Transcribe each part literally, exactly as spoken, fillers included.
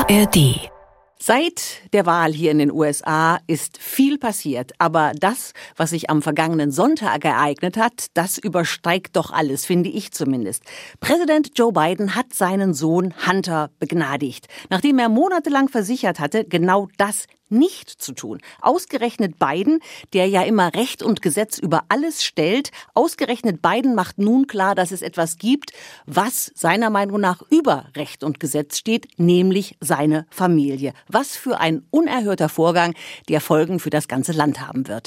A R D. Seit der Wahl hier in den U S A ist viel passiert, aber das, was sich am vergangenen Sonntag ereignet hat, das übersteigt doch alles, finde ich zumindest. Präsident Joe Biden hat seinen Sohn Hunter begnadigt, nachdem er monatelang versichert hatte, genau das nicht zu tun. Ausgerechnet Biden, der ja immer Recht und Gesetz über alles stellt, ausgerechnet Biden macht nun klar, dass es etwas gibt, was seiner Meinung nach über Recht und Gesetz steht, nämlich seine Familie. Was für ein unerhörter Vorgang, der Folgen für das ganze Land haben wird.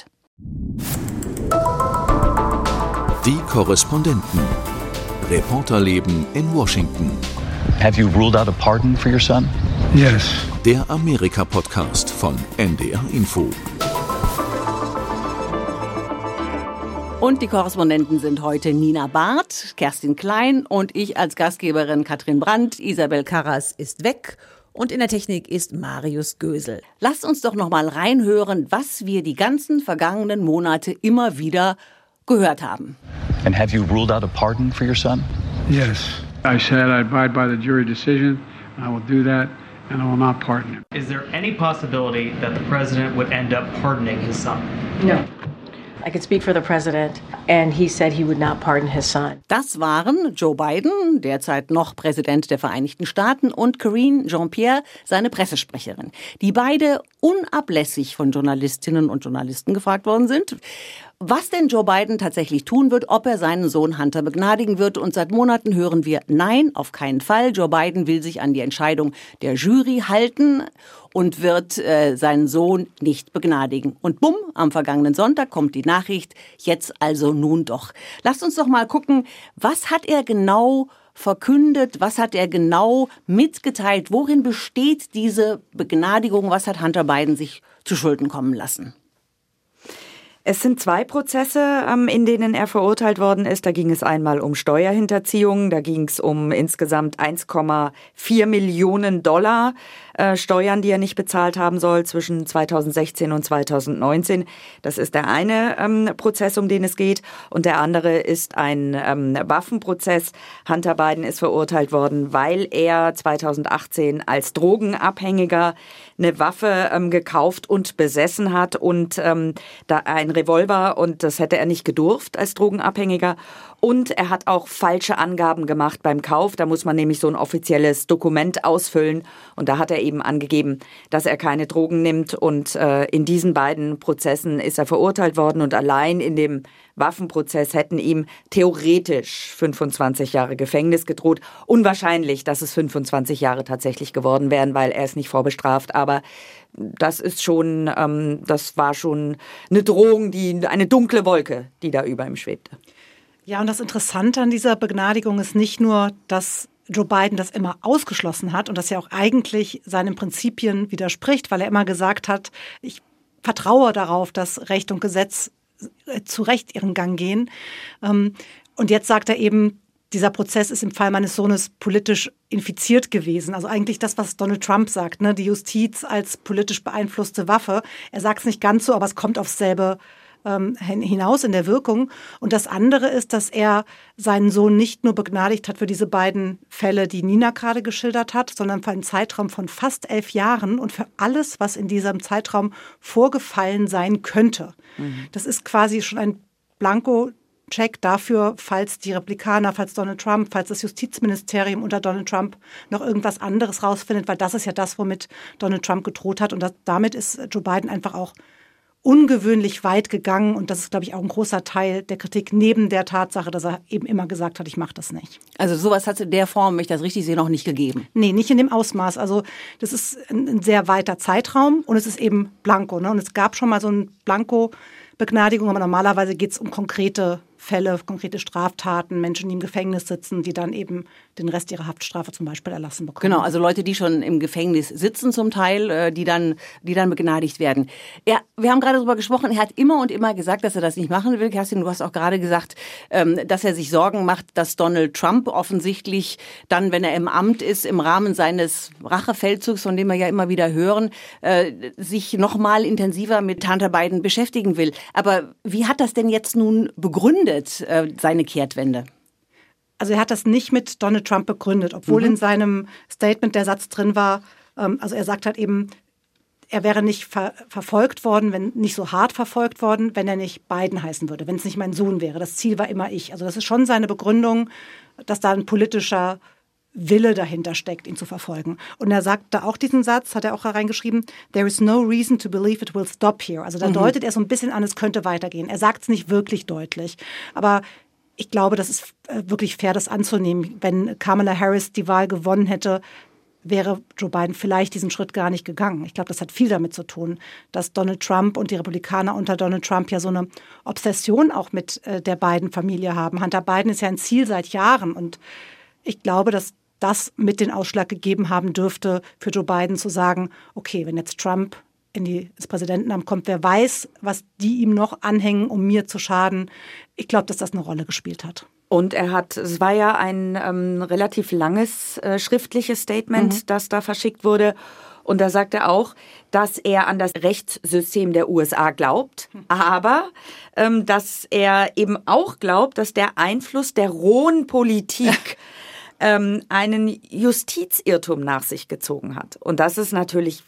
Die Korrespondenten. Reporterleben in Washington. Have you ruled out a pardon for your son? Yes. Der Amerika-Podcast von N D R Info. Und die Korrespondenten sind heute Nina Barth, Kerstin Klein und ich als Gastgeberin Katrin Brandt. Isabel Karras ist weg und in der Technik ist Marius Gösel. Lasst uns doch noch mal reinhören, was wir die ganzen vergangenen Monate immer wieder gehört haben. And have you ruled out a pardon for your son? Yes. I said I abide by the jury decision, and I will do that, and I will not pardon him. Is there any possibility that the president would end up pardoning his son? No. I could speak for the president, and he said he would not pardon his son. Das waren Joe Biden, derzeit noch Präsident der Vereinigten Staaten, und Karine Jean-Pierre, seine Pressesprecherin, die beide unablässig von Journalistinnen und Journalisten gefragt worden sind, was denn Joe Biden tatsächlich tun wird, ob er seinen Sohn Hunter begnadigen wird. Und seit Monaten hören wir, nein, auf keinen Fall. Joe Biden will sich an die Entscheidung der Jury halten und wird äh, seinen Sohn nicht begnadigen. Und bumm, am vergangenen Sonntag kommt die Nachricht, jetzt also nun doch. Lasst uns doch mal gucken, was hat er genau verkündet, was hat er genau mitgeteilt, worin besteht diese Begnadigung, was hat Hunter Biden sich zu Schulden kommen lassen? Es sind zwei Prozesse, in denen er verurteilt worden ist. Da ging es einmal um Steuerhinterziehung, da ging es um insgesamt eins Komma vier Millionen Dollar äh, Steuern, die er nicht bezahlt haben soll zwischen zweitausendsechzehn und zweitausendneunzehn. Das ist der eine ähm, Prozess, um den es geht. Und der andere ist ein ähm, Waffenprozess. Hunter Biden ist verurteilt worden, weil er zweitausendachtzehn als Drogenabhängiger eine Waffe ähm, gekauft und besessen hat und ähm, da ein Revolver, und das hätte er nicht gedurft als Drogenabhängiger. Und er hat auch falsche Angaben gemacht beim Kauf. Da muss man nämlich so ein offizielles Dokument ausfüllen. Und da hat er eben angegeben, dass er keine Drogen nimmt. Und äh, in diesen beiden Prozessen ist er verurteilt worden. Und allein in dem Waffenprozess hätten ihm theoretisch fünfundzwanzig Jahre Gefängnis gedroht. Unwahrscheinlich, dass es fünfundzwanzig Jahre tatsächlich geworden wären, weil er ist nicht vorbestraft. Aber das ist schon, ähm, das war schon eine Drohung, die, eine dunkle Wolke, die da über ihm schwebte. Ja, und das Interessante an dieser Begnadigung ist nicht nur, dass Joe Biden das immer ausgeschlossen hat und das ja auch eigentlich seinen Prinzipien widerspricht, weil er immer gesagt hat, ich vertraue darauf, dass Recht und Gesetz zu Recht ihren Gang gehen. Und jetzt sagt er eben, dieser Prozess ist im Fall meines Sohnes politisch infiziert gewesen. Also eigentlich das, was Donald Trump sagt, ne? Die Justiz als politisch beeinflusste Waffe. Er sagt es nicht ganz so, aber es kommt aufs selbe ähm, hinaus in der Wirkung. Und das andere ist, dass er seinen Sohn nicht nur begnadigt hat für diese beiden Fälle, die Nina gerade geschildert hat, sondern für einen Zeitraum von fast elf Jahren und für alles, was in diesem Zeitraum vorgefallen sein könnte. Mhm. Das ist quasi schon ein Blanko Check dafür, falls die Republikaner, falls Donald Trump, falls das Justizministerium unter Donald Trump noch irgendwas anderes rausfindet, weil das ist ja das, womit Donald Trump gedroht hat. Und das, damit ist Joe Biden einfach auch ungewöhnlich weit gegangen. Und das ist, glaube ich, auch ein großer Teil der Kritik, neben der Tatsache, dass er eben immer gesagt hat, ich mache das nicht. Also sowas hat es in der Form, wenn ich das richtig sehe, noch nicht gegeben? Nee, nicht in dem Ausmaß. Also das ist ein, ein sehr weiter Zeitraum und es ist eben Blanko. Ne? Und es gab schon mal so ein Blanko-Begnadigung, aber normalerweise geht es um konkrete Fälle, konkrete Straftaten, Menschen, die im Gefängnis sitzen, die dann eben den Rest ihrer Haftstrafe zum Beispiel erlassen bekommen. Genau, also Leute, die schon im Gefängnis sitzen zum Teil, die dann, die dann begnadigt werden. Ja, wir haben gerade darüber gesprochen, er hat immer und immer gesagt, dass er das nicht machen will. Kerstin, du hast auch gerade gesagt, dass er sich Sorgen macht, dass Donald Trump offensichtlich dann, wenn er im Amt ist, im Rahmen seines Rachefeldzugs, von dem wir ja immer wieder hören, sich noch mal intensiver mit Hunter Biden beschäftigen will. Aber wie hat das denn jetzt nun begründet, seine Kehrtwende? Also er hat das nicht mit Donald Trump begründet, obwohl mhm. in seinem Statement der Satz drin war, Ähm, also er sagt halt eben, er wäre nicht ver- verfolgt worden, wenn nicht so hart verfolgt worden, wenn er nicht Biden heißen würde, wenn es nicht mein Sohn wäre. Das Ziel war immer ich. Also das ist schon seine Begründung, dass da ein politischer Wille dahinter steckt, ihn zu verfolgen. Und er sagt da auch diesen Satz, hat er auch reingeschrieben, there is no reason to believe it will stop here. Also da mhm. deutet er so ein bisschen an, es könnte weitergehen. Er sagt es nicht wirklich deutlich. Aber ich glaube, das ist wirklich fair, das anzunehmen. Wenn Kamala Harris die Wahl gewonnen hätte, wäre Joe Biden vielleicht diesen Schritt gar nicht gegangen. Ich glaube, das hat viel damit zu tun, dass Donald Trump und die Republikaner unter Donald Trump ja so eine Obsession auch mit äh, der Biden-Familie haben. Hunter Biden ist ja ein Ziel seit Jahren und ich glaube, dass das mit den Ausschlag gegeben haben dürfte, für Joe Biden zu sagen, okay, wenn jetzt Trump in die, ins Präsidentenamt kommt, wer weiß, was die ihm noch anhängen, um mir zu schaden. Ich glaube, dass das eine Rolle gespielt hat. Und er hat, es war ja ein ähm, relativ langes äh, schriftliches Statement, mhm. das da verschickt wurde. Und da sagt er auch, dass er an das Rechtssystem der U S A glaubt, aber ähm, dass er eben auch glaubt, dass der Einfluss der rohen Politik ähm, einen Justizirrtum nach sich gezogen hat. Und das ist natürlich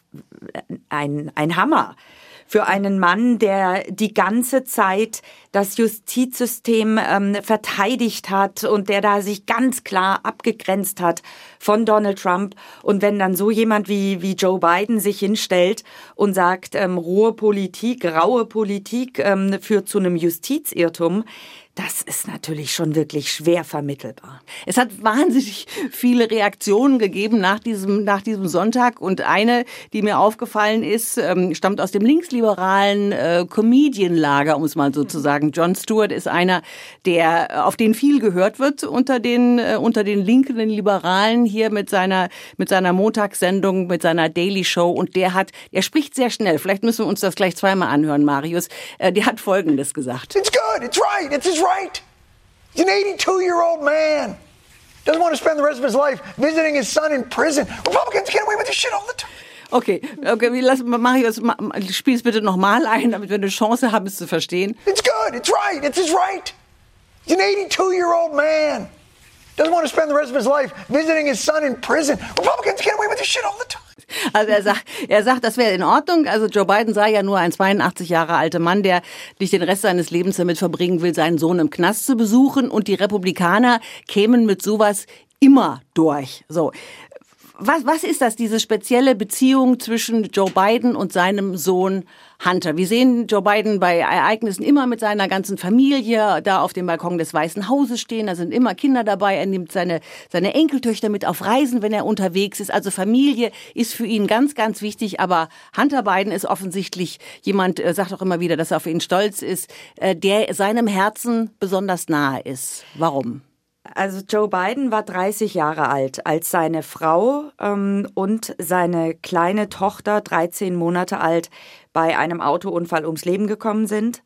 ein, ein Hammer. Für einen Mann, der die ganze Zeit das Justizsystem ähm, verteidigt hat und der da sich ganz klar abgegrenzt hat von Donald Trump. Und wenn dann so jemand wie, wie Joe Biden sich hinstellt und sagt, ähm, rohe Politik, raue Politik ähm, führt zu einem Justizirrtum, das ist natürlich schon wirklich schwer vermittelbar. Es hat wahnsinnig viele Reaktionen gegeben nach diesem, nach diesem Sonntag. Und eine, die mir aufgefallen ist, ähm, stammt aus dem linksliberalen äh, Comedian-Lager, um es mal so zu sagen. Jon Stewart ist einer, der, auf den viel gehört wird unter den, äh, unter den linken Liberalen hier mit seiner, mit seiner Montagssendung, mit seiner Daily Show. Und der hat, er spricht sehr schnell. Vielleicht müssen wir uns das gleich zweimal anhören, Marius. Äh, der hat Folgendes gesagt. It's good. It's right. It's his right. He's an eighty-two-year-old man. Doesn't want to spend the rest of his life visiting his son in prison. Republicans get away with this shit all the time. Okay, okay, wir lassen Marius, spiel es bitte nochmal ein, damit wir eine Chance haben, es zu verstehen. It's good. It's right. It's his right. He's an eighty-two-year-old man. Doesn't want to spend the rest of his life visiting his son in prison. Republicans get away with this shit all the time. Also er sagt, er sagt, das wäre in Ordnung. Also Joe Biden sei ja nur ein zweiundachtzig Jahre alter Mann, der nicht den Rest seines Lebens damit verbringen will, seinen Sohn im Knast zu besuchen. Und die Republikaner kämen mit sowas immer durch. So. Was, was ist das, diese spezielle Beziehung zwischen Joe Biden und seinem Sohn Hunter? Wir sehen Joe Biden bei Ereignissen immer mit seiner ganzen Familie da auf dem Balkon des Weißen Hauses stehen. Da sind immer Kinder dabei. Er nimmt seine, seine Enkeltöchter mit auf Reisen, wenn er unterwegs ist. Also Familie ist für ihn ganz, ganz wichtig. Aber Hunter Biden ist offensichtlich jemand, sagt auch immer wieder, dass er auf ihn stolz ist, der seinem Herzen besonders nahe ist. Warum? Also Joe Biden war dreißig Jahre alt, als seine Frau ähm, und seine kleine Tochter, dreizehn Monate alt, bei einem Autounfall ums Leben gekommen sind.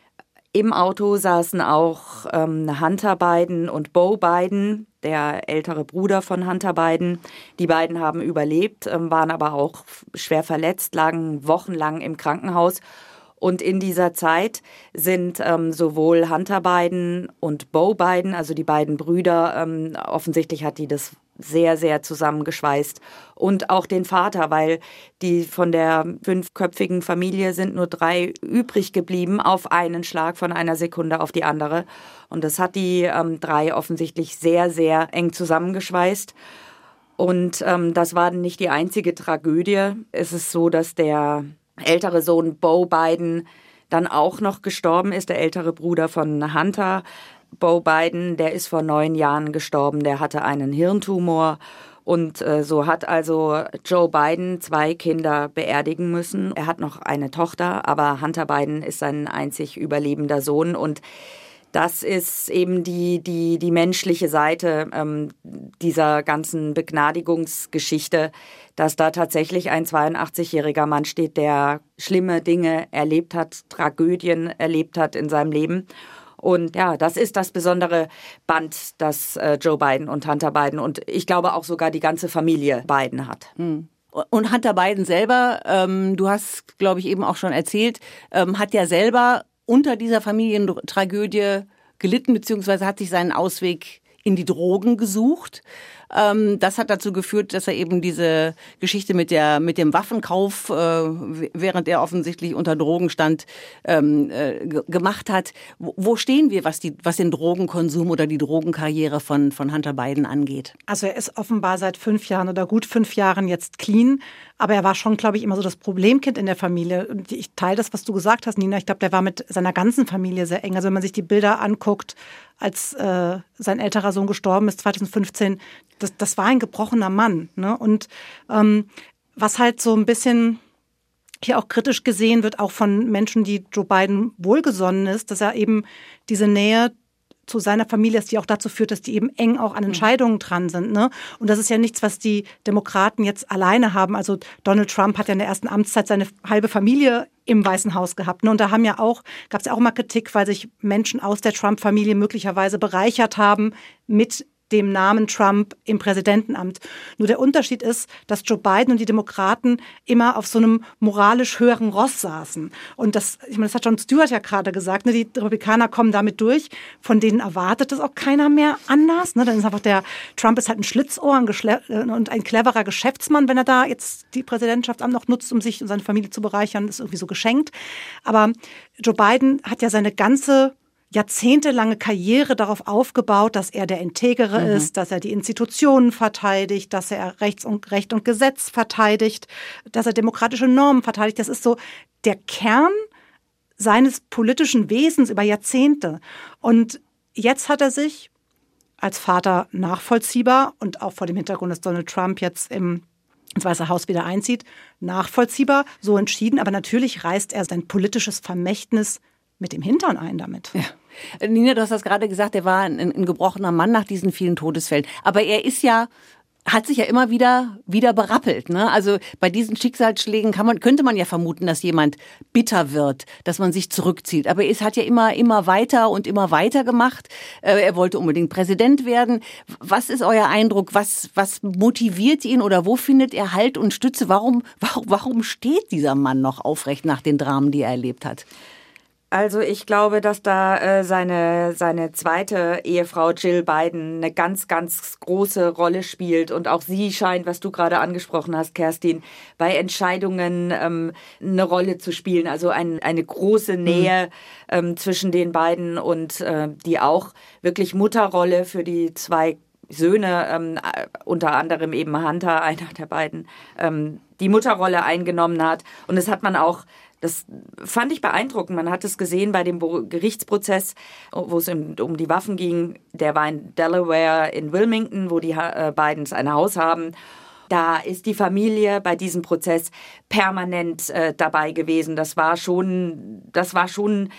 Im Auto saßen auch ähm, Hunter Biden und Beau Biden, der ältere Bruder von Hunter Biden. Die beiden haben überlebt, ähm, waren aber auch schwer verletzt, lagen wochenlang im Krankenhaus. Und in dieser Zeit sind ähm, sowohl Hunter Biden und Beau Biden, also die beiden Brüder, ähm, offensichtlich hat die das sehr, sehr zusammengeschweißt. Und auch den Vater, weil die von der fünfköpfigen Familie sind nur drei übrig geblieben auf einen Schlag von einer Sekunde auf die andere. Und das hat die ähm, drei offensichtlich sehr, sehr eng zusammengeschweißt. Und ähm, das war nicht die einzige Tragödie. Es ist so, dass der ältere Sohn Beau Biden dann auch noch gestorben ist, der ältere Bruder von Hunter. Beau Biden, der ist vor neun Jahren gestorben, der hatte einen Hirntumor und äh, so hat also Joe Biden zwei Kinder beerdigen müssen. Er hat noch eine Tochter, aber Hunter Biden ist sein einzig überlebender Sohn und das ist eben die, die, die menschliche Seite ähm, dieser ganzen Begnadigungsgeschichte, dass da tatsächlich ein zweiundachtzigjähriger Mann steht, der schlimme Dinge erlebt hat, Tragödien erlebt hat in seinem Leben. Und ja, das ist das besondere Band, das äh, Joe Biden und Hunter Biden und ich glaube auch sogar die ganze Familie Biden hat. Hm. Und Hunter Biden selber, ähm, du hast, glaube ich, eben auch schon erzählt, ähm, hat ja selber unter dieser Familientragödie gelitten, beziehungsweise hat sich seinen Ausweg in die Drogen gesucht. Ähm, das hat dazu geführt, dass er eben diese Geschichte mit der mit dem Waffenkauf, äh, während er offensichtlich unter Drogen stand, ähm, äh, g- gemacht hat. Wo, wo stehen wir, was die was den Drogenkonsum oder die Drogenkarriere von von Hunter Biden angeht? Also er ist offenbar seit fünf Jahren oder gut fünf Jahren jetzt clean, aber er war schon, glaube ich, immer so das Problemkind in der Familie. Und ich teile das, was du gesagt hast, Nina. Ich glaube, der war mit seiner ganzen Familie sehr eng. Also wenn man sich die Bilder anguckt, als äh, sein älterer Sohn gestorben ist, zwanzig fünfzehn, das, das war ein gebrochener Mann. Ne? Und ähm, was halt so ein bisschen hier auch kritisch gesehen wird, auch von Menschen, die Joe Biden wohlgesonnen ist, dass er eben diese Nähe zu seiner Familie ist, die auch dazu führt, dass die eben eng auch an Entscheidungen dran sind. Ne? Und das ist ja nichts, was die Demokraten jetzt alleine haben. Also Donald Trump hat ja in der ersten Amtszeit seine halbe Familie im Weißen Haus gehabt. Ne? Und da haben ja auch, gab es ja auch mal Kritik, weil sich Menschen aus der Trump-Familie möglicherweise bereichert haben mit dem Namen Trump im Präsidentenamt. Nur der Unterschied ist, dass Joe Biden und die Demokraten immer auf so einem moralisch höheren Ross saßen. Und das, ich meine, das hat Jon Stewart ja gerade gesagt, ne, die Republikaner kommen damit durch, von denen erwartet das auch keiner mehr anders. Ne? Dann ist einfach der, Trump ist halt ein Schlitzohr ein Geschle- und ein cleverer Geschäftsmann, wenn er da jetzt die Präsidentschaft noch nutzt, um sich und seine Familie zu bereichern, ist irgendwie so geschenkt. Aber Joe Biden hat ja seine ganze jahrzehntelange Karriere darauf aufgebaut, dass er der Integere mhm. ist, dass er die Institutionen verteidigt, dass er Rechts und, Recht und Gesetz verteidigt, dass er demokratische Normen verteidigt. Das ist so der Kern seines politischen Wesens über Jahrzehnte. Und jetzt hat er sich als Vater nachvollziehbar und auch vor dem Hintergrund, dass Donald Trump jetzt im ins Weiße Haus wieder einzieht, nachvollziehbar so entschieden. Aber natürlich reißt er sein politisches Vermächtnis mit dem Hintern ein damit. Ja. Nina, du hast das gerade gesagt, er war ein, ein gebrochener Mann nach diesen vielen Todesfällen. Aber er ist ja, hat sich ja immer wieder, wieder berappelt. Ne? Also bei diesen Schicksalsschlägen kann man, könnte man ja vermuten, dass jemand bitter wird, dass man sich zurückzieht. Aber es hat ja immer, immer weiter und immer weiter gemacht. Er wollte unbedingt Präsident werden. Was ist euer Eindruck? Was, was motiviert ihn oder wo findet er Halt und Stütze? Warum, warum, warum steht dieser Mann noch aufrecht nach den Dramen, die er erlebt hat? Also ich glaube, dass da äh, seine seine zweite Ehefrau Jill Biden eine ganz, ganz große Rolle spielt. Und auch sie scheint, was du gerade angesprochen hast, Kerstin, bei Entscheidungen ähm, eine Rolle zu spielen. Also ein, eine große Nähe ähm, zwischen den beiden und äh, die auch wirklich Mutterrolle für die zwei Söhne, ähm, unter anderem eben Hunter, einer der beiden, ähm, die Mutterrolle eingenommen hat. Und das hat man auch Das fand ich beeindruckend. Man hat es gesehen bei dem Gerichtsprozess, wo es um die Waffen ging. Der war in Delaware, in Wilmington, wo die Bidens ein Haus haben. Da ist die Familie bei diesem Prozess permanent äh, dabei gewesen. Das war schon, das war schon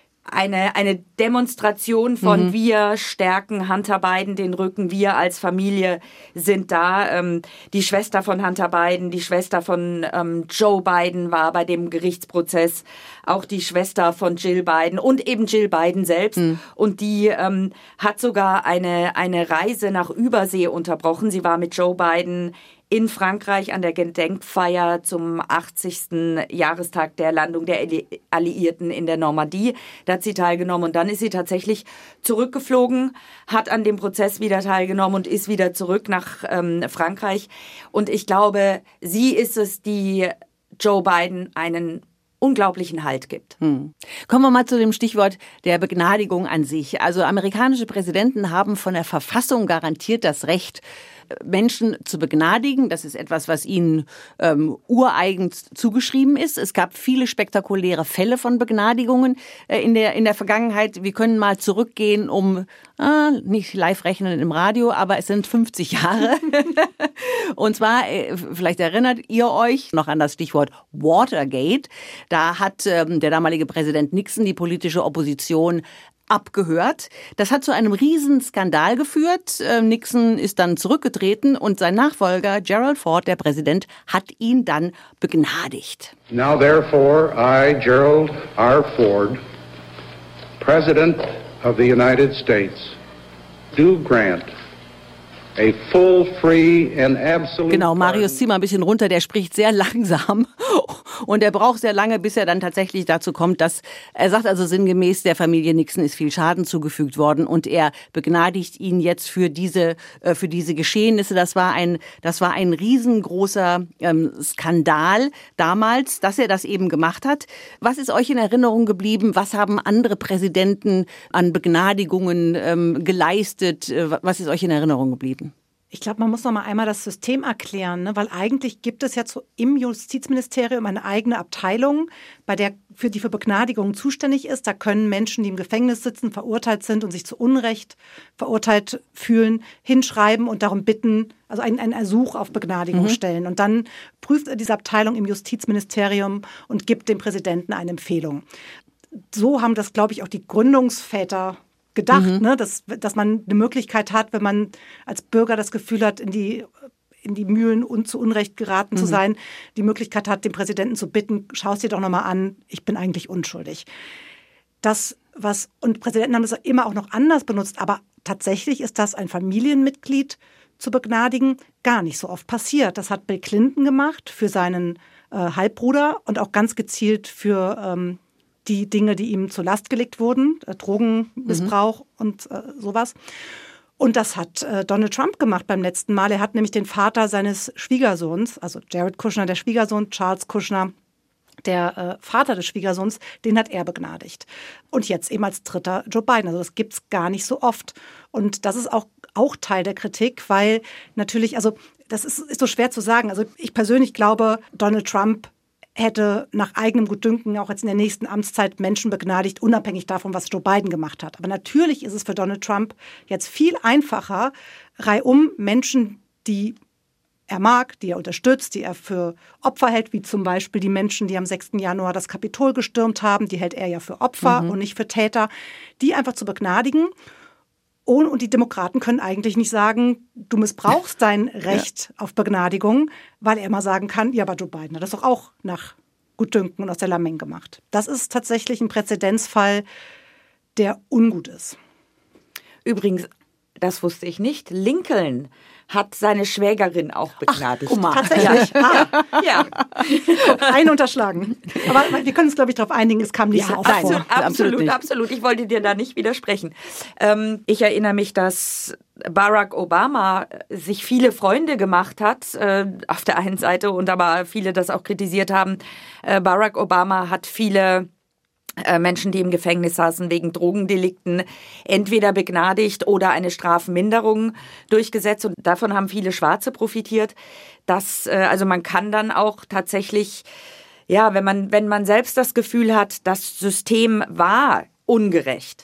eine, eine Demonstration von mhm. wir stärken Hunter Biden den Rücken, wir als Familie sind da. Ähm, die Schwester von Hunter Biden, die Schwester von ähm, Joe Biden war bei dem Gerichtsprozess, auch die Schwester von Jill Biden und eben Jill Biden selbst. Mhm. Und die ähm, hat sogar eine, eine Reise nach Übersee unterbrochen. Sie war mit Joe Biden in Frankreich an der Gedenkfeier zum achtzigsten Jahrestag der Landung der Alliierten in der Normandie. Da hat sie teilgenommen und dann ist sie tatsächlich zurückgeflogen, hat an dem Prozess wieder teilgenommen und ist wieder zurück nach ähm, Frankreich. Und ich glaube, sie ist es, die Joe Biden einen unglaublichen Halt gibt. Hm. Kommen wir mal zu dem Stichwort der Begnadigung an sich. Also amerikanische Präsidenten haben von der Verfassung garantiert das Recht, Menschen zu begnadigen. Das ist etwas, was ihnen ähm, ureigen zugeschrieben ist. Es gab viele spektakuläre Fälle von Begnadigungen äh, in der in der Vergangenheit. Wir können mal zurückgehen, um äh, nicht live rechnen im Radio, aber es sind fünfzig Jahre. Und zwar, äh, vielleicht erinnert ihr euch noch an das Stichwort Watergate. Da hat ähm, der damalige Präsident Nixon die politische Opposition abgehört. Das hat zu einem Riesenskandal geführt. Nixon ist dann zurückgetreten und sein Nachfolger Gerald Ford, der Präsident, hat ihn dann begnadigt. Now therefore I, Gerald R. Ford, President of the United States, do grant a full, free and absolute Genau, Marius, zieh mal ein bisschen runter, der spricht sehr langsam und er braucht sehr lange, bis er dann tatsächlich dazu kommt, dass er sagt also sinngemäß, der Familie Nixon ist viel Schaden zugefügt worden und er begnadigt ihn jetzt für diese äh, für diese Geschehnisse. Das war ein das war ein riesengroßer ähm, Skandal damals, dass er das eben gemacht hat. Was ist euch in Erinnerung geblieben? Was haben andere Präsidenten an Begnadigungen ähm, geleistet? Was ist euch in Erinnerung geblieben? Ich glaube, man muss noch mal einmal das System erklären, ne? Weil eigentlich gibt es ja zu, im Justizministerium eine eigene Abteilung, bei der für die für Begnadigungen zuständig ist. Da können Menschen, die im Gefängnis sitzen, verurteilt sind und sich zu Unrecht verurteilt fühlen, hinschreiben und darum bitten, also einen, einen Ersuch auf Begnadigung mhm. stellen. Und dann prüft diese Abteilung im Justizministerium und gibt dem Präsidenten eine Empfehlung. So haben das, glaube ich, auch die Gründungsväter gedacht, mhm. ne, dass, dass man eine Möglichkeit hat, wenn man als Bürger das Gefühl hat, in die, in die Mühlen und zu Unrecht geraten mhm. zu sein, die Möglichkeit hat, den Präsidenten zu bitten, schau es dir doch nochmal an, ich bin eigentlich unschuldig. Das, was, und Präsidenten haben das immer auch noch anders benutzt, aber tatsächlich ist das ein Familienmitglied zu begnadigen gar nicht so oft passiert. Das hat Bill Clinton gemacht für seinen äh, Halbbruder und auch ganz gezielt für ähm, die Dinge, die ihm zur Last gelegt wurden, äh, Drogenmissbrauch mhm. und äh, sowas. Und das hat äh, Donald Trump gemacht beim letzten Mal. Er hat nämlich den Vater seines Schwiegersohns, also Jared Kushner, der Schwiegersohn, Charles Kushner, der äh, Vater des Schwiegersohns, den hat er begnadigt. Und jetzt eben als dritter Joe Biden. Also das gibt's gar nicht so oft. Und das ist auch, auch Teil der Kritik, weil natürlich, also das ist, ist so schwer zu sagen. Also ich persönlich glaube, Donald Trump hätte nach eigenem Gutdünken auch jetzt in der nächsten Amtszeit Menschen begnadigt, unabhängig davon, was Joe Biden gemacht hat. Aber natürlich ist es für Donald Trump jetzt viel einfacher, reihum Menschen, die er mag, die er unterstützt, die er für Opfer hält, wie zum Beispiel die Menschen, die am sechsten Januar das Kapitol gestürmt haben, die hält er ja für Opfer mhm. und nicht für Täter, die einfach zu begnadigen. Und die Demokraten können eigentlich nicht sagen, du missbrauchst dein Recht ja. auf Begnadigung, weil er immer sagen kann, ja, aber Joe Biden hat das doch auch nach Gutdünken und aus der Lameng gemacht. Das ist tatsächlich ein Präzedenzfall, der ungut ist. Übrigens, das wusste ich nicht, Lincoln hat seine Schwägerin auch begnadigt. Ach, tatsächlich? Ja. ja. Ein unterschlagen. Aber wir können uns, glaube ich, darauf einigen, es kam nicht ja, so oft absolut, vor. Absolut, absolut, absolut. Ich wollte dir da nicht widersprechen. Ähm, ich erinnere mich, dass Barack Obama sich viele Freunde gemacht hat, äh, auf der einen Seite, und aber viele das auch kritisiert haben. Äh, Barack Obama hat viele Menschen, die im Gefängnis saßen wegen Drogendelikten, entweder begnadigt oder eine Strafminderung durchgesetzt. Und davon haben viele Schwarze profitiert. Das, also man kann dann auch tatsächlich, ja, wenn man, wenn man selbst das Gefühl hat, das System war ungerecht,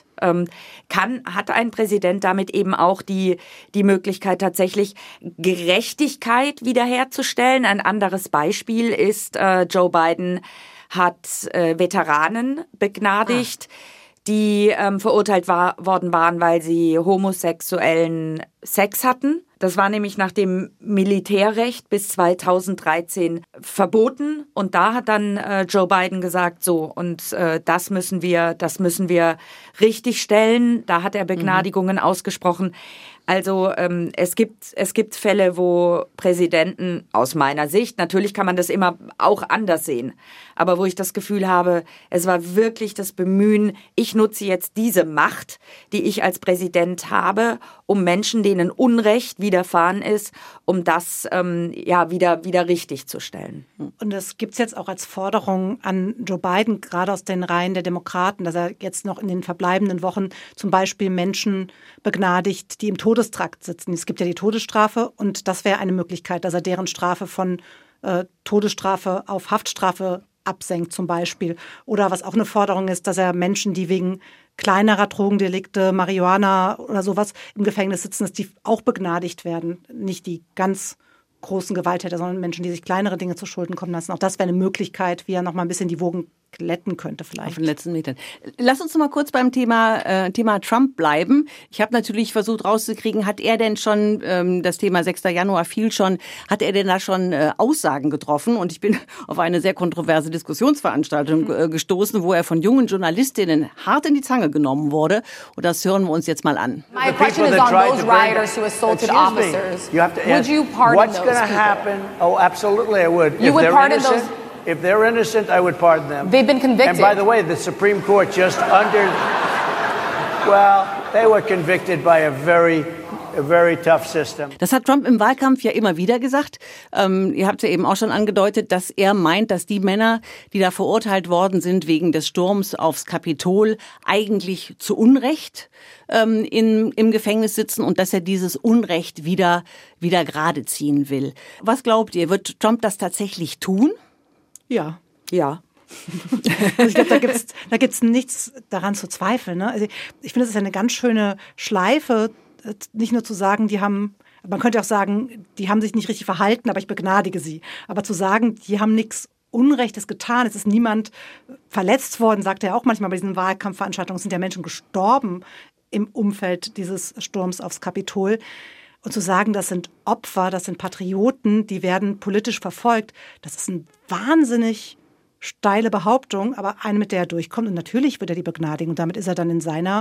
kann, hat ein Präsident damit eben auch die, die Möglichkeit, tatsächlich Gerechtigkeit wiederherzustellen. Ein anderes Beispiel ist äh, Joe Biden hat äh, Veteranen begnadigt, ah. die ähm, verurteilt war, worden waren, weil sie homosexuellen Sex hatten. Das war nämlich nach dem Militärrecht bis zweitausenddreizehn verboten. Und da hat dann äh, Joe Biden gesagt, so, und äh, das müssen wir, das müssen wir richtig stellen. Da hat er Begnadigungen mhm. ausgesprochen. Also ähm, es gibt es gibt Fälle, wo Präsidenten aus meiner Sicht, natürlich kann man das immer auch anders sehen, aber wo ich das Gefühl habe, es war wirklich das Bemühen, ich nutze jetzt diese Macht, die ich als Präsident habe, um Menschen, denen Unrecht widerfahren ist, um das ähm, ja wieder wieder richtig zu stellen. Und das gibt's jetzt auch als Forderung an Joe Biden, gerade aus den Reihen der Demokraten, dass er jetzt noch in den verbleibenden Wochen zum Beispiel Menschen begnadigt, die im Todestrakt sitzen. Es gibt ja die Todesstrafe und das wäre eine Möglichkeit, dass er deren Strafe von äh, Todesstrafe auf Haftstrafe absenkt zum Beispiel. Oder was auch eine Forderung ist, dass er Menschen, die wegen kleinerer Drogendelikte, Marihuana oder sowas im Gefängnis sitzen, dass die auch begnadigt werden. Nicht die ganz großen Gewalttäter, sondern Menschen, die sich kleinere Dinge zu Schulden kommen lassen. Auch das wäre eine Möglichkeit, wie er noch mal ein bisschen die Wogen glätten könnte vielleicht. Auf den letzten Metern. Lass uns noch mal kurz beim Thema, äh, Thema Trump bleiben. Ich habe natürlich versucht rauszukriegen, hat er denn schon, ähm, das Thema sechster Januar fiel schon, hat er denn da schon äh, Aussagen getroffen? Und ich bin auf eine sehr kontroverse Diskussionsveranstaltung äh, gestoßen, wo er von jungen Journalistinnen hart in die Zange genommen wurde. Und das hören wir uns jetzt mal an. My question is on those rioters who assaulted officers. You have to would ask, you pardon what's those going to people? happen? Oh, absolutely, I would. You if would they're pardon innocent, those? If they're innocent, I would pardon them. They've been convicted. And by the way, the Supreme Court just under, well, they were convicted by a very, a very tough system. Das hat Trump im Wahlkampf ja immer wieder gesagt. Ähm, ihr habt ja eben auch schon angedeutet, dass er meint, dass die Männer, die da verurteilt worden sind wegen des Sturms aufs Kapitol, eigentlich zu Unrecht ähm, in, im Gefängnis sitzen und dass er dieses Unrecht wieder, wieder gerade ziehen will. Was glaubt ihr, wird Trump das tatsächlich tun? Ja. Ja. Also ich glaube, da gibt's da gibt's nichts daran zu zweifeln. Ne? Also ich finde, es ist eine ganz schöne Schleife, nicht nur zu sagen, die haben, man könnte auch sagen, die haben sich nicht richtig verhalten, aber ich begnadige sie. Aber zu sagen, die haben nichts Unrechtes getan, es ist niemand verletzt worden, sagt er auch manchmal bei diesen Wahlkampfveranstaltungen, es sind ja Menschen gestorben im Umfeld dieses Sturms aufs Kapitol. Und zu sagen, das sind Opfer, das sind Patrioten, die werden politisch verfolgt, das ist eine wahnsinnig steile Behauptung, aber eine, mit der er durchkommt. Und natürlich wird er die begnadigen. Und damit ist er dann in seiner,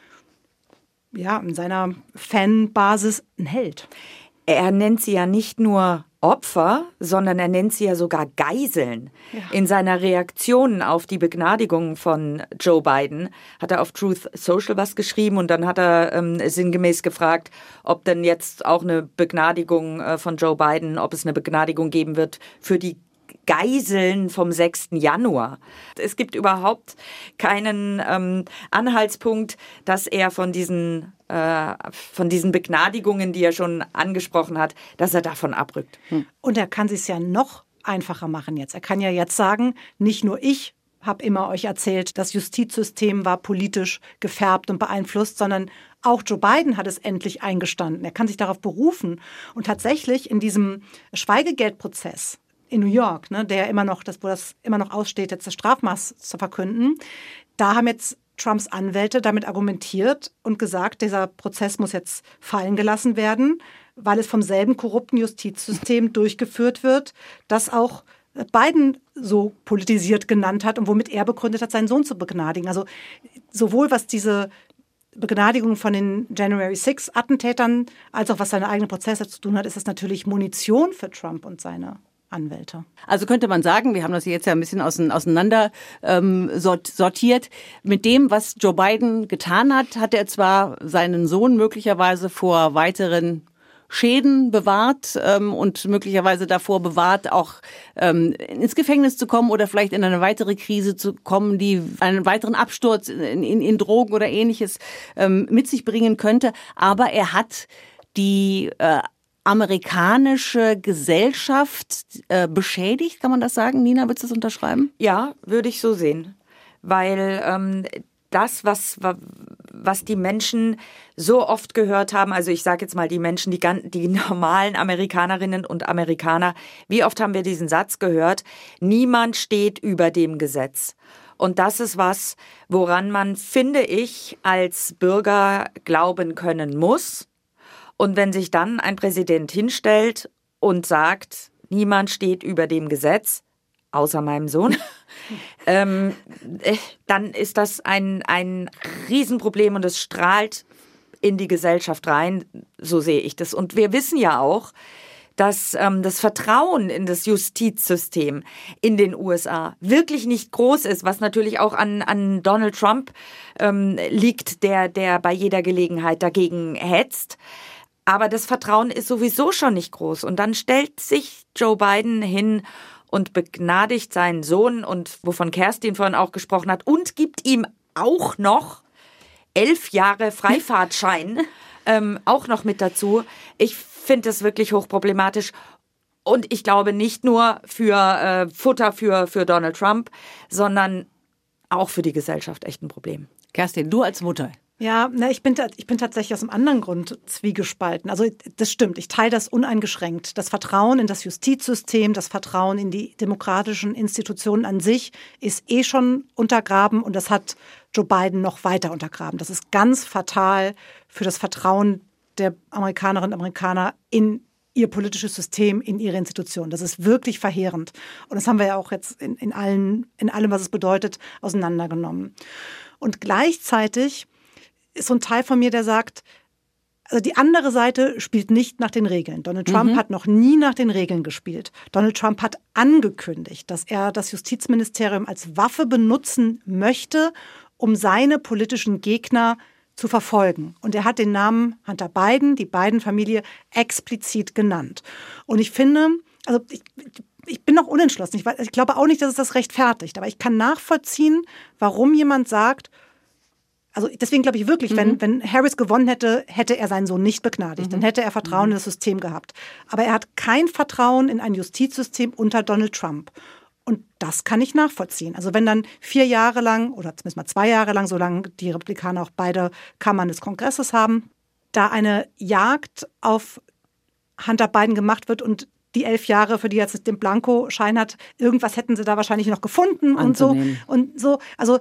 ja, in seiner Fanbasis ein Held. Er nennt sie ja nicht nur Opfer, sondern er nennt sie ja sogar Geiseln. Ja. In seiner Reaktion auf die Begnadigung von Joe Biden hat er auf Truth Social was geschrieben und dann hat er ähm, sinngemäß gefragt, ob denn jetzt auch eine Begnadigung äh, von Joe Biden, ob es eine Begnadigung geben wird für die Geiseln vom sechsten Januar. Es gibt überhaupt keinen ähm, Anhaltspunkt, dass er von diesen, äh, von diesen Begnadigungen, die er schon angesprochen hat, dass er davon abrückt. Hm. Und er kann es sich ja noch einfacher machen jetzt. Er kann ja jetzt sagen, nicht nur ich habe immer euch erzählt, das Justizsystem war politisch gefärbt und beeinflusst, sondern auch Joe Biden hat es endlich eingestanden. Er kann sich darauf berufen. Und tatsächlich in diesem Schweigegeldprozess in New York, ne, der immer noch, das, wo das immer noch aussteht, jetzt das Strafmaß zu verkünden, da haben jetzt Trumps Anwälte damit argumentiert und gesagt, dieser Prozess muss jetzt fallen gelassen werden, weil es vom selben korrupten Justizsystem durchgeführt wird, das auch Biden so politisiert genannt hat und womit er begründet hat, seinen Sohn zu begnadigen. Also sowohl was diese Begnadigung von den January sixth Attentätern als auch was seine eigenen Prozesse zu tun hat, ist es natürlich Munition für Trump und seine Anwälte. Also könnte man sagen, wir haben das jetzt ja ein bisschen auseinander ähm, sortiert, mit dem, was Joe Biden getan hat, hat er zwar seinen Sohn möglicherweise vor weiteren Schäden bewahrt ähm, und möglicherweise davor bewahrt, auch ähm, ins Gefängnis zu kommen oder vielleicht in eine weitere Krise zu kommen, die einen weiteren Absturz in, in, in Drogen oder Ähnliches ähm, mit sich bringen könnte. Aber er hat die äh, amerikanische Gesellschaft äh, beschädigt, kann man das sagen? Nina, würdest du das unterschreiben? Ja, würde ich so sehen. Weil ähm, das, was, was die Menschen so oft gehört haben, also ich sage jetzt mal die Menschen, die, die normalen Amerikanerinnen und Amerikaner, wie oft haben wir diesen Satz gehört? Niemand steht über dem Gesetz. Und das ist was, woran man, finde ich, als Bürger glauben können muss. Und wenn sich dann ein Präsident hinstellt und sagt, niemand steht über dem Gesetz, außer meinem Sohn, ähm, dann ist das ein, ein Riesenproblem und es strahlt in die Gesellschaft rein, so sehe ich das. Und wir wissen ja auch, dass ähm, das Vertrauen in das Justizsystem in den U S A wirklich nicht groß ist, was natürlich auch an, an Donald Trump ähm, liegt, der, der bei jeder Gelegenheit dagegen hetzt. Aber das Vertrauen ist sowieso schon nicht groß. Und dann stellt sich Joe Biden hin und begnadigt seinen Sohn und wovon Kerstin vorhin auch gesprochen hat und gibt ihm auch noch elf Jahre Freifahrtschein ähm, auch noch mit dazu. Ich finde das wirklich hochproblematisch. Und ich glaube nicht nur für äh, Futter für, für Donald Trump, sondern auch für die Gesellschaft echt ein Problem. Kerstin, du als Mutter, Ja, na, ich bin, ich bin tatsächlich aus einem anderen Grund zwiegespalten. Also das stimmt, ich teile das uneingeschränkt. Das Vertrauen in das Justizsystem, das Vertrauen in die demokratischen Institutionen an sich ist eh schon untergraben und das hat Joe Biden noch weiter untergraben. Das ist ganz fatal für das Vertrauen der Amerikanerinnen und Amerikaner in ihr politisches System, in ihre Institutionen. Das ist wirklich verheerend. Und das haben wir ja auch jetzt in, in, allen, in allem, was es bedeutet, auseinandergenommen. Und gleichzeitig ist so ein Teil von mir, der sagt, also die andere Seite spielt nicht nach den Regeln. Donald Trump mhm. hat noch nie nach den Regeln gespielt. Donald Trump hat angekündigt, dass er das Justizministerium als Waffe benutzen möchte, um seine politischen Gegner zu verfolgen. Und er hat den Namen Hunter Biden, die Biden-Familie, explizit genannt. Und ich finde, also ich, ich bin noch unentschlossen. Ich, weiß, ich glaube auch nicht, dass es das rechtfertigt. Aber ich kann nachvollziehen, warum jemand sagt, also deswegen glaube ich wirklich, mhm. wenn, wenn Harris gewonnen hätte, hätte er seinen Sohn nicht begnadigt. Mhm. Dann hätte er Vertrauen mhm. in das System gehabt. Aber er hat kein Vertrauen in ein Justizsystem unter Donald Trump. Und das kann ich nachvollziehen. Also wenn dann vier Jahre lang oder zumindest mal zwei Jahre lang, solange die Republikaner auch beide Kammern des Kongresses haben, da eine Jagd auf Hunter Biden gemacht wird und die elf Jahre, für die er jetzt den Blankoschein hat, irgendwas hätten sie da wahrscheinlich noch gefunden und so. Und so, also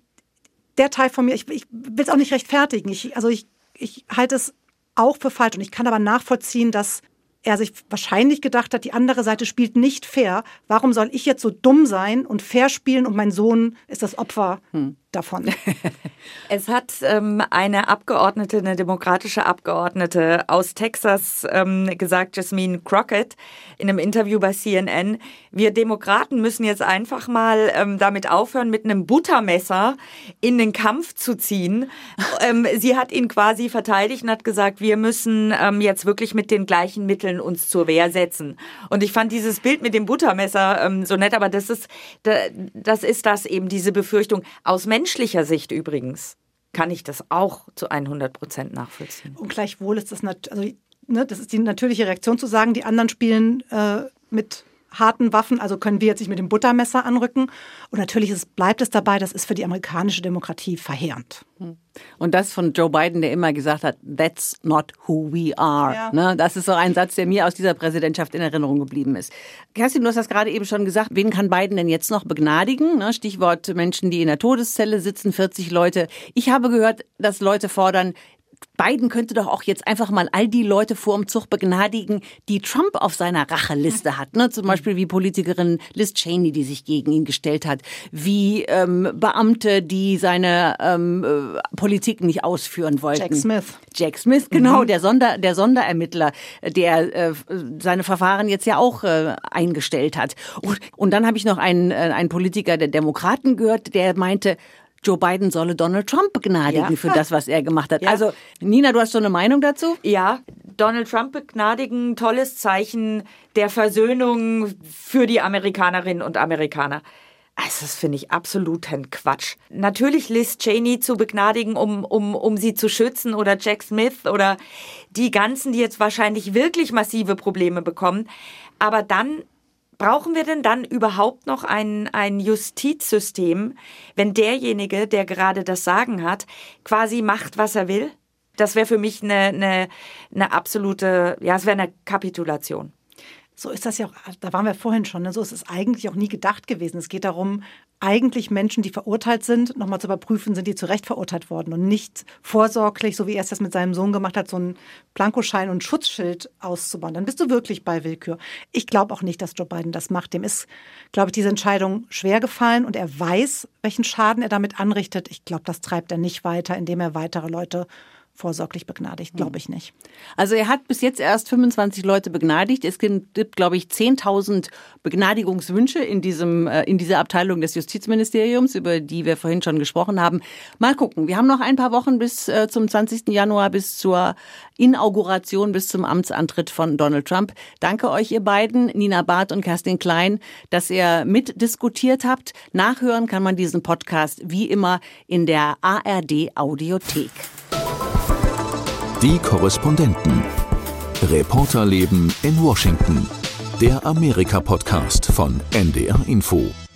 der Teil von mir, ich, ich will es auch nicht rechtfertigen. Ich, also ich, ich halte es auch für falsch und ich kann aber nachvollziehen, dass er sich wahrscheinlich gedacht hat, die andere Seite spielt nicht fair. Warum soll ich jetzt so dumm sein und fair spielen und mein Sohn ist das Opfer hm. davon? Es hat ähm, eine Abgeordnete, eine demokratische Abgeordnete aus Texas ähm, gesagt, Jasmine Crockett, in einem Interview bei C N N, wir Demokraten müssen jetzt einfach mal ähm, damit aufhören, mit einem Buttermesser in den Kampf zu ziehen. ähm, sie hat ihn quasi verteidigt und hat gesagt, wir müssen ähm, jetzt wirklich mit den gleichen Mitteln uns zur Wehr setzen. Und ich fand dieses Bild mit dem Buttermesser ähm, so nett, aber das ist, das ist das eben, diese Befürchtung. Aus menschlicher Sicht übrigens kann ich das auch zu hundert Prozent nachvollziehen. Und gleichwohl ist das, nat- also, ne, das ist die natürliche Reaktion zu sagen, die anderen spielen äh, mit harten Waffen, also können wir jetzt nicht mit dem Buttermesser anrücken. Und natürlich ist, bleibt es dabei, das ist für die amerikanische Demokratie verheerend. Und das von Joe Biden, der immer gesagt hat, that's not who we are. Ja. Ne, das ist so ein Satz, der mir aus dieser Präsidentschaft in Erinnerung geblieben ist. Kerstin, du hast das gerade eben schon gesagt. Wen kann Biden denn jetzt noch begnadigen? Ne, Stichwort Menschen, die in der Todeszelle sitzen, vierzig Leute. Ich habe gehört, dass Leute fordern, Biden könnte doch auch jetzt einfach mal all die Leute vor dem Zug begnadigen, die Trump auf seiner Racheliste hat. Ne? Zum Beispiel wie Politikerin Liz Cheney, die sich gegen ihn gestellt hat. Wie ähm, Beamte, die seine ähm, äh, Politik nicht ausführen wollten. Jack Smith. Jack Smith, genau, mhm. der, Sonder, der Sonderermittler, der äh, seine Verfahren jetzt ja auch äh, eingestellt hat. Und, und dann habe ich noch einen, äh, einen Politiker der Demokraten gehört, der meinte, Joe Biden solle Donald Trump begnadigen ja. für das, was er gemacht hat. Ja. Also, Nina, du hast so eine Meinung dazu? Ja, Donald Trump begnadigen, tolles Zeichen der Versöhnung für die Amerikanerinnen und Amerikaner. Also, das finde ich absoluten Quatsch. Natürlich Liz Cheney zu begnadigen, um, um, um sie zu schützen, oder Jack Smith oder die ganzen, die jetzt wahrscheinlich wirklich massive Probleme bekommen. Aber dann brauchen wir denn dann überhaupt noch ein, ein Justizsystem, wenn derjenige, der gerade das Sagen hat, quasi macht, was er will? Das wäre für mich eine, eine, eine absolute, ja, es wäre eine Kapitulation. So ist das ja auch, da waren wir vorhin schon, ne? So ist es eigentlich auch nie gedacht gewesen. Es geht darum, eigentlich Menschen, die verurteilt sind, nochmal zu überprüfen, sind die zu Recht verurteilt worden und nicht vorsorglich, so wie er es das mit seinem Sohn gemacht hat, so einen Blankoschein und Schutzschild auszubauen. Dann bist du wirklich bei Willkür. Ich glaube auch nicht, dass Joe Biden das macht. Dem ist, glaube ich, diese Entscheidung schwer gefallen und er weiß, welchen Schaden er damit anrichtet. Ich glaube, das treibt er nicht weiter, indem er weitere Leute vorsorglich begnadigt, glaube ich nicht. Also er hat bis jetzt erst fünfundzwanzig Leute begnadigt. Es gibt, glaube ich, zehntausend Begnadigungswünsche in diesem in dieser Abteilung des Justizministeriums, über die wir vorhin schon gesprochen haben. Mal gucken. Wir haben noch ein paar Wochen bis äh, zum zwanzigsten Januar, bis zur Inauguration, bis zum Amtsantritt von Donald Trump. Danke euch, ihr beiden, Nina Barth und Kerstin Klein, dass ihr mitdiskutiert habt. Nachhören kann man diesen Podcast wie immer in der A R D-Audiothek. Die Korrespondenten. Reporterleben in Washington. Der Amerika-Podcast von N D R Info.